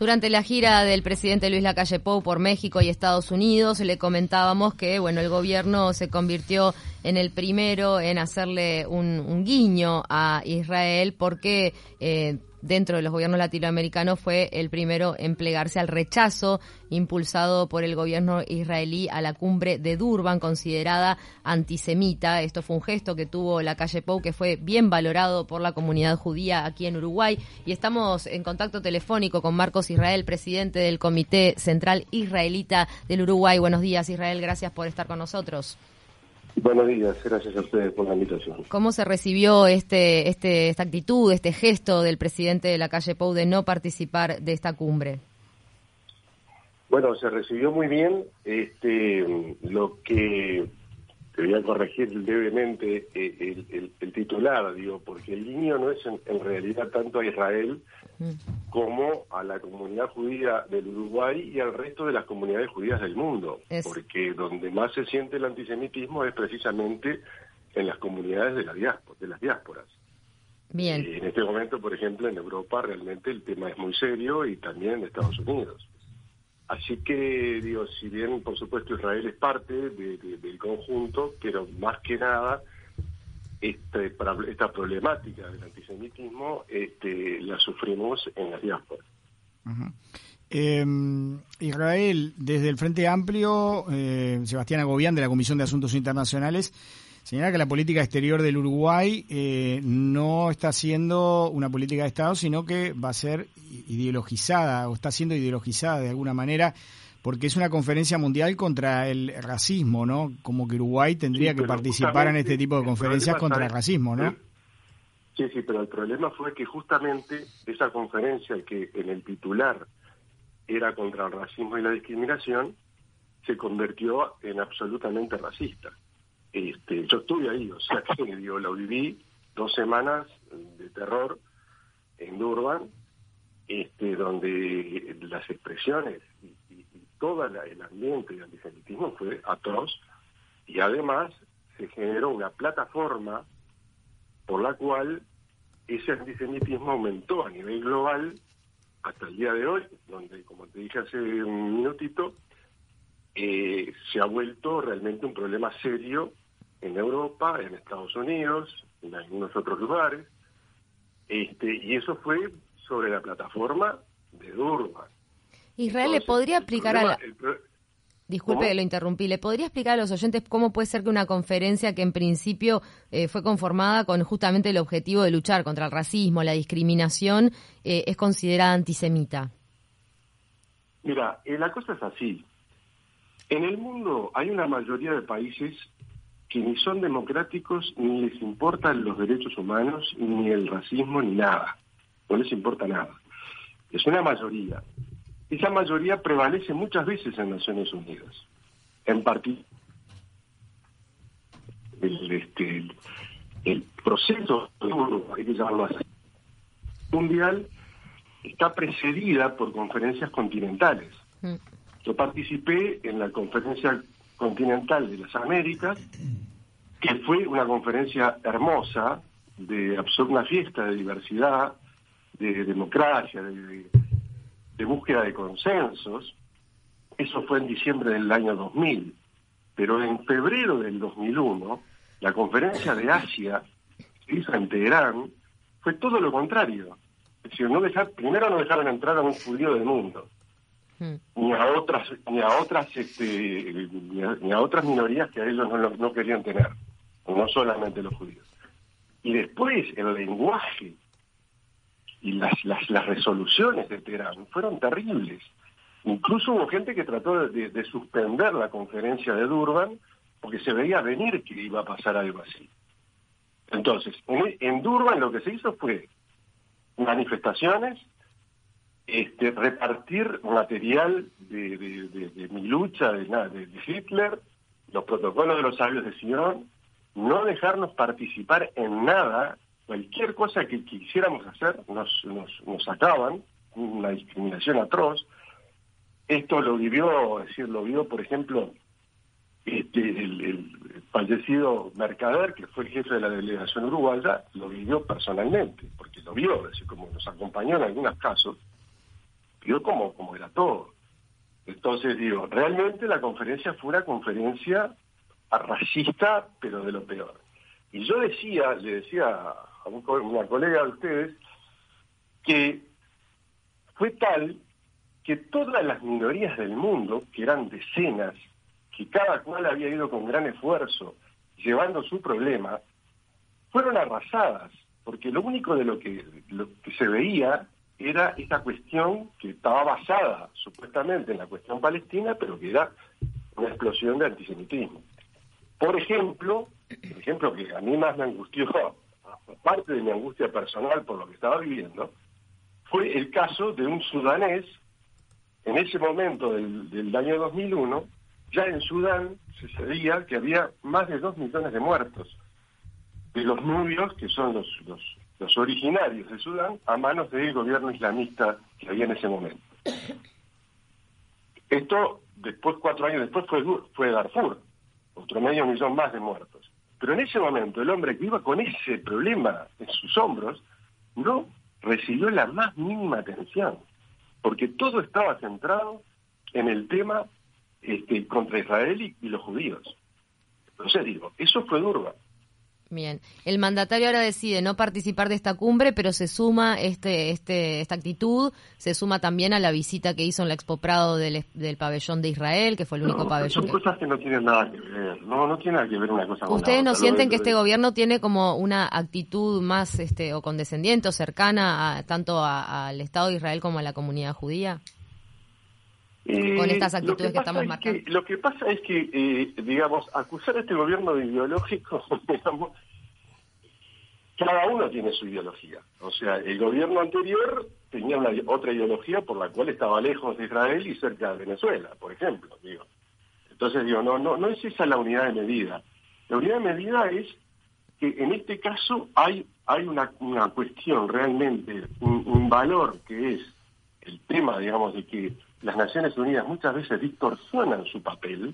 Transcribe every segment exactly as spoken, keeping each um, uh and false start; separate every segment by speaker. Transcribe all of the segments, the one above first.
Speaker 1: Durante la gira del presidente Luis Lacalle Pou por México y Estados Unidos, le comentábamos que bueno, el gobierno se convirtió en el primero en hacerle un, un guiño a Israel porque eh, dentro de los gobiernos latinoamericanos fue el primero en plegarse al rechazo impulsado por el gobierno israelí a la cumbre de Durban, considerada antisemita. Esto fue un gesto que tuvo Lacalle Pou, que fue bien valorado por la comunidad judía aquí en Uruguay. Y estamos en contacto telefónico con Marcos Israel, presidente del Comité Central Israelita del Uruguay. Buenos días, Israel, gracias por estar con nosotros.
Speaker 2: Buenos días, gracias a ustedes por la invitación.
Speaker 1: ¿Cómo se recibió este, este, esta actitud, este gesto del presidente de Lacalle Pou de no participar de esta cumbre?
Speaker 2: Bueno, se recibió muy bien. Este, lo que te voy a corregir levemente eh, el, el, el titular, digo, porque el guiño no es en, en realidad tanto a Israel mm. como a la comunidad judía del Uruguay y al resto de las comunidades judías del mundo, es... porque donde más se siente el antisemitismo es precisamente en las comunidades de, la diáspora, de las diásporas.
Speaker 1: Bien.
Speaker 2: Eh, en este momento, por ejemplo, en Europa realmente el tema es muy serio y también en Estados Unidos. Así que, digo, si bien, por supuesto, Israel es parte de, de, del conjunto, pero más que nada, este, para esta problemática del antisemitismo este, la sufrimos en las diásporas.
Speaker 3: Uh-huh. Eh, Israel, desde el Frente Amplio, eh, Sebastián Agobián, de la Comisión de Asuntos Internacionales, señala que la política exterior del Uruguay eh, no está siendo una política de Estado, sino que va a ser ideologizada, o está siendo ideologizada de alguna manera, porque es una conferencia mundial contra el racismo, ¿no? Como que Uruguay tendría sí, que participar en este tipo de conferencias contra el racismo, ¿no?
Speaker 2: Sí, sí, pero el problema fue que justamente esa conferencia, que en el titular era contra el racismo y la discriminación, se convirtió en absolutamente racista. Este, yo estuve ahí, o sea que digo, lo viví dos semanas de terror en Durban, este, donde las expresiones y, y, y todo la, el ambiente de antisemitismo fue atroz, y además se generó una plataforma por la cual ese antisemitismo aumentó a nivel global hasta el día de hoy, donde, como te dije hace un minutito, eh, se ha vuelto realmente un problema serio en Europa, en Estados Unidos, en algunos otros lugares, este, y eso fue sobre la plataforma de Durban.
Speaker 1: Israel, Entonces, ¿le podría explicar problema, a la... Pro... Disculpe ¿Cómo? que lo interrumpí. ¿Le podría explicar a los oyentes cómo puede ser que una conferencia que en principio eh, fue conformada con justamente el objetivo de luchar contra el racismo, la discriminación, eh, es considerada antisemita?
Speaker 2: Mira, eh, la cosa es así. En el mundo hay una mayoría de países que ni son democráticos, ni les importan los derechos humanos, ni el racismo, ni nada. No les importa nada. Es una mayoría. Esa mayoría prevalece muchas veces en Naciones Unidas. En particular, el, este, el, el proceso, hay que llamarlo así, mundial, está precedida por conferencias continentales. Mm. Yo participé en la conferencia continental de las Américas, que fue una conferencia hermosa, de una fiesta de diversidad, de democracia, de, de, de búsqueda de consensos. Eso fue en diciembre del año dos mil, pero en febrero del dos mil uno, la conferencia de Asia, que hizo en Teherán, fue todo lo contrario. Es decir, no dejar, primero no dejaron entrar a un judío del mundo, ni a otras ni a otras este ni a, ni a otras minorías que a ellos no, no querían tener, no solamente los judíos. Y después el lenguaje y las las, las resoluciones de Teherán fueron terribles. Incluso hubo gente que trató de, de suspender la conferencia de Durban porque se veía venir que iba a pasar algo así. Entonces, en, en Durban lo que se hizo fue manifestaciones, Este, repartir material de, de, de, de mi lucha, de, de, de Hitler, los protocolos de los sabios de Sion, no dejarnos participar en nada, cualquier cosa que quisiéramos hacer, nos, nos, nos sacaban, una discriminación atroz. Esto lo vivió, es decir, lo vio, por ejemplo, este, el, el fallecido Mercader, que fue el jefe de la delegación uruguaya, lo vivió personalmente, porque lo vio, es decir, como nos acompañó en algunos casos. vio como, como era todo. Entonces, digo, realmente la conferencia fue una conferencia racista, pero de lo peor. Y yo decía, le decía a un, una colega de ustedes, que fue tal que todas las minorías del mundo, que eran decenas, que cada cual había ido con gran esfuerzo, llevando su problema, fueron arrasadas, porque lo único de lo que, lo que se veía era esta cuestión que estaba basada supuestamente en la cuestión palestina, pero que era una explosión de antisemitismo. Por ejemplo, el ejemplo que a mí más me angustió, aparte de mi angustia personal por lo que estaba viviendo, fue el caso de un sudanés, en ese momento del, del año dos mil uno, ya en Sudán se sabía que había más de dos millones de muertos de los nubios, que son los, los, los originarios de Sudán, a manos del gobierno islamista que había en ese momento. Esto, después, cuatro años después, fue, fue Darfur, otro medio millón más de muertos. Pero en ese momento, el hombre que iba con ese problema en sus hombros, no recibió la más mínima atención, porque todo estaba centrado en el tema este, contra Israel y, y los judíos. Entonces digo, eso fue Durban.
Speaker 1: Bien, el mandatario ahora decide no participar de esta cumbre, pero se suma este, este, esta actitud, se suma también a la visita que hizo en la Expo Prado del, del pabellón de Israel, que fue el único
Speaker 2: no,
Speaker 1: pabellón.
Speaker 2: Son
Speaker 1: que...
Speaker 2: cosas que no tienen nada que ver, no, no tiene nada que ver una cosa con
Speaker 1: ¿Ustedes
Speaker 2: la
Speaker 1: no
Speaker 2: otra.
Speaker 1: sienten
Speaker 2: Lo
Speaker 1: que
Speaker 2: de-
Speaker 1: este gobierno tiene como una actitud más este, o condescendiente o cercana a, tanto a- al Estado de Israel como a la comunidad judía?
Speaker 2: Eh,
Speaker 1: Con estas
Speaker 2: lo
Speaker 1: actitudes que,
Speaker 2: pasa
Speaker 1: estamos
Speaker 2: es
Speaker 1: marcando.
Speaker 2: que- Lo que pasa es que, eh, digamos, acusar a este gobierno de ideológico, digamos, cada uno tiene su ideología. O sea, el gobierno anterior tenía una otra ideología por la cual estaba lejos de Israel y cerca de Venezuela, por ejemplo, digo. Entonces digo, no, no, no es esa la unidad de medida. La unidad de medida es que en este caso hay, hay una, una cuestión realmente, un, un valor que es el tema, digamos, de que las Naciones Unidas muchas veces distorsionan su papel,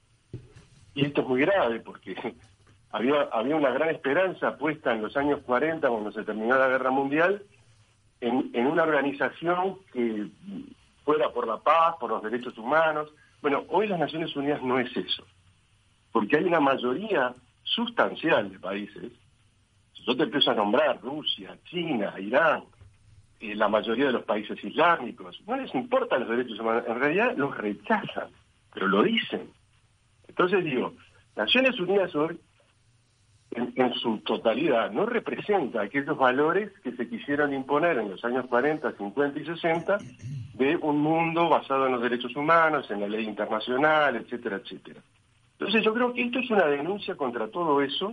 Speaker 2: y esto es muy grave porque había, había una gran esperanza puesta en los años cuarenta, cuando se terminó la Guerra Mundial, en, en una organización que fuera por la paz, por los derechos humanos. Bueno, hoy las Naciones Unidas no es eso, porque hay una mayoría sustancial de países. Si yo te empiezo a nombrar Rusia, China, Irán, eh, la mayoría de los países islámicos, no les importan los derechos humanos, en realidad los rechazan, pero lo dicen. Entonces digo, Naciones Unidas hoy, en, en su totalidad, no representa aquellos valores que se quisieron imponer en los años cuarenta, cincuenta y sesenta de un mundo basado en los derechos humanos, en la ley internacional, etcétera, etcétera. Entonces yo creo que esto es una denuncia contra todo eso,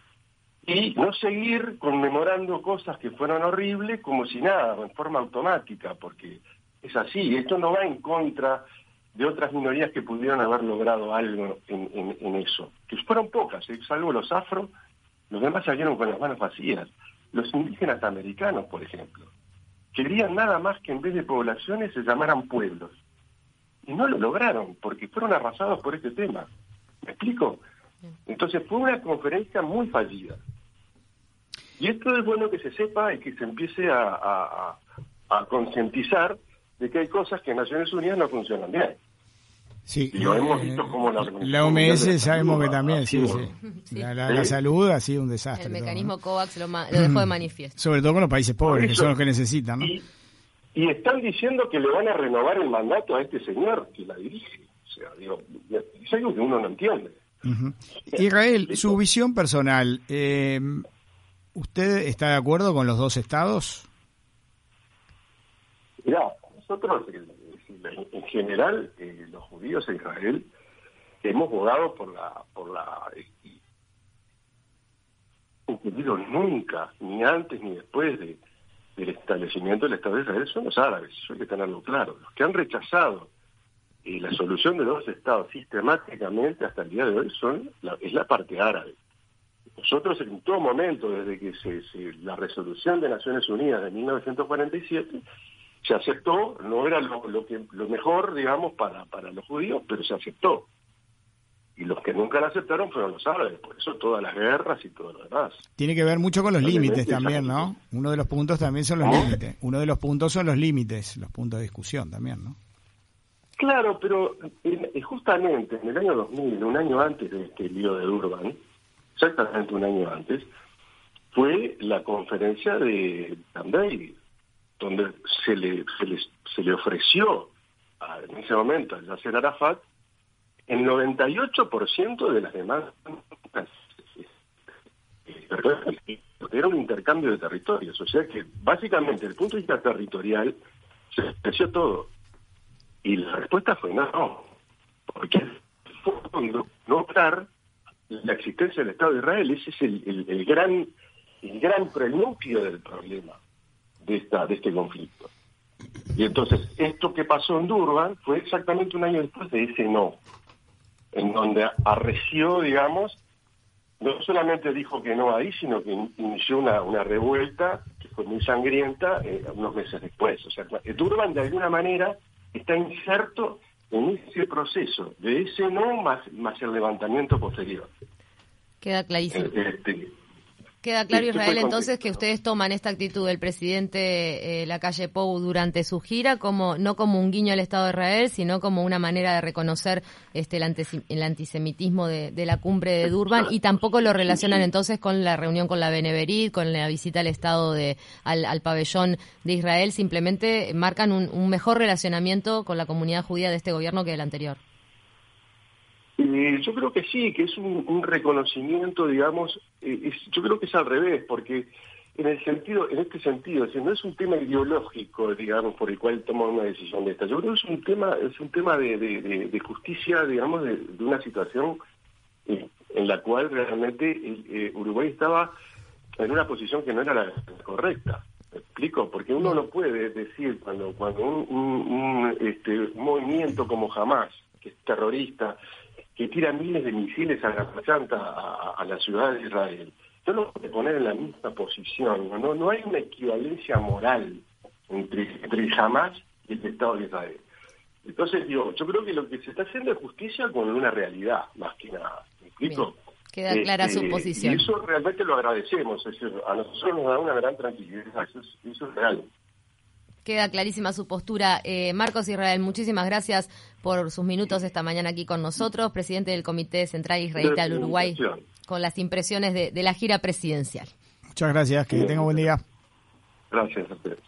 Speaker 2: y no seguir conmemorando cosas que fueron horribles como si nada, en forma automática, porque es así. Esto no va en contra de otras minorías que pudieron haber logrado algo en, en, en eso, que fueron pocas, ¿eh? Salvo los afro, los demás salieron con las manos vacías. Los indígenas americanos, por ejemplo, querían nada más que en vez de poblaciones se llamaran pueblos, y no lo lograron, porque fueron arrasados por este tema. ¿Me explico? Entonces fue una conferencia muy fallida. Y esto es bueno que se sepa y que se empiece a, a, a, a concientizar de que hay cosas que en Naciones Unidas no funcionan bien.
Speaker 3: Sí,
Speaker 2: y lo
Speaker 3: eh,
Speaker 2: hemos visto como la,
Speaker 3: la O M S sabemos
Speaker 2: salud,
Speaker 3: que también, sí,
Speaker 2: sido,
Speaker 3: sí.
Speaker 1: Sí.
Speaker 3: La, la, la salud ha sido un desastre.
Speaker 1: El
Speaker 3: todo,
Speaker 1: mecanismo
Speaker 3: ¿no?
Speaker 1: COVAX lo, ma- lo dejó de manifiesto.
Speaker 3: Sobre todo con los países pobres,
Speaker 2: Por
Speaker 3: que
Speaker 2: eso,
Speaker 3: son los que necesitan, ¿no?
Speaker 2: Y, y están diciendo que le van a renovar el mandato a este señor que la dirige. O sea, digo, es algo que uno no entiende.
Speaker 3: Uh-huh. Israel, su visión personal, eh, ¿usted está de acuerdo con los dos estados?
Speaker 2: Mirá, nosotros, en general, eh, los judíos de Israel, hemos abogado por la... por la y, entendido nunca, ni antes ni después de, del establecimiento del Estado de Israel, son los árabes, eso hay que tenerlo claro. Los que han rechazado eh, la solución de los estados sistemáticamente hasta el día de hoy son la, es la parte árabe. Nosotros en todo momento, desde que se, se, la resolución de Naciones Unidas de mil novecientos cuarenta y siete se aceptó, no era lo, lo, que, lo mejor, digamos, para, para los judíos, pero se aceptó. y los que nunca la aceptaron fueron los árabes, por eso todas las guerras y todo lo demás.
Speaker 3: Tiene que ver mucho con los límites también, ¿no? Uno de los puntos también son los
Speaker 2: ¿Oh?
Speaker 3: límites. Uno de los puntos son los límites, los puntos de discusión también, ¿no?
Speaker 2: Claro, pero en, justamente en el año dos mil, un año antes de este lío de Durban, exactamente un año antes, fue la conferencia de Camp David, donde se le, se le, se le ofreció a, en ese momento a Yasser Arafat el noventa y ocho por ciento de las demandas. Era un intercambio de territorios, o sea que básicamente desde el punto de vista territorial se ofreció todo. Y la respuesta fue no, porque no notar la existencia del Estado de Israel, ese es el, el, el gran el gran preludio del problema de esta de este conflicto. Y entonces, esto que pasó en Durban fue exactamente un año después de ese no, en donde arreció, digamos, no solamente dijo que no ahí, sino que inició una, una revuelta que fue muy sangrienta eh, unos meses después. O sea, Durban de alguna manera está inserto en ese proceso de ese no más, más el levantamiento posterior.
Speaker 1: Queda clarísimo.
Speaker 2: Este,
Speaker 1: Queda claro,
Speaker 2: este
Speaker 1: Israel, entonces, que ustedes toman esta actitud del presidente eh, Lacalle Pou durante su gira como no como un guiño al Estado de Israel, sino como una manera de reconocer este el, antis- el antisemitismo de, de la cumbre de Durban, y tampoco lo relacionan entonces con la reunión con la Beneverit, con la visita al Estado de al, al pabellón de Israel. Simplemente marcan un, un mejor relacionamiento con la comunidad judía de este gobierno que del anterior.
Speaker 2: Eh, yo creo que sí, que es un, un reconocimiento, digamos, eh, es, yo creo que es al revés, porque en el sentido, en este sentido, es decir, no es un tema ideológico, digamos, por el cual toman una decisión de esta. Yo creo que es un tema, es un tema de, de, de, de justicia, digamos, de, de una situación eh, en la cual realmente eh, Uruguay estaba en una posición que no era la correcta. ¿Me explico? Porque uno no puede decir cuando cuando un, un, un, este, un movimiento como Hamás, que es terrorista, que tira miles de misiles a la planta, a, a la ciudad de Israel, no lo puede poner en la misma posición. No, no hay una equivalencia moral entre, entre Hamás y el Estado de Israel. Entonces, digo, yo creo que lo que se está haciendo es justicia con una realidad, más que nada. ¿Me explico?
Speaker 1: Bien. Queda clara
Speaker 2: este,
Speaker 1: su posición.
Speaker 2: Y eso realmente lo agradecemos. Es decir, a nosotros nos da una gran tranquilidad. Eso es, eso es real.
Speaker 1: Queda clarísima su postura. Eh, Marcos Israel, muchísimas gracias por sus minutos esta mañana aquí con nosotros, presidente del Comité Central Israelita del Uruguay, con las impresiones de, de la gira presidencial.
Speaker 3: Muchas gracias, que tenga buen día.
Speaker 2: Gracias a ustedes.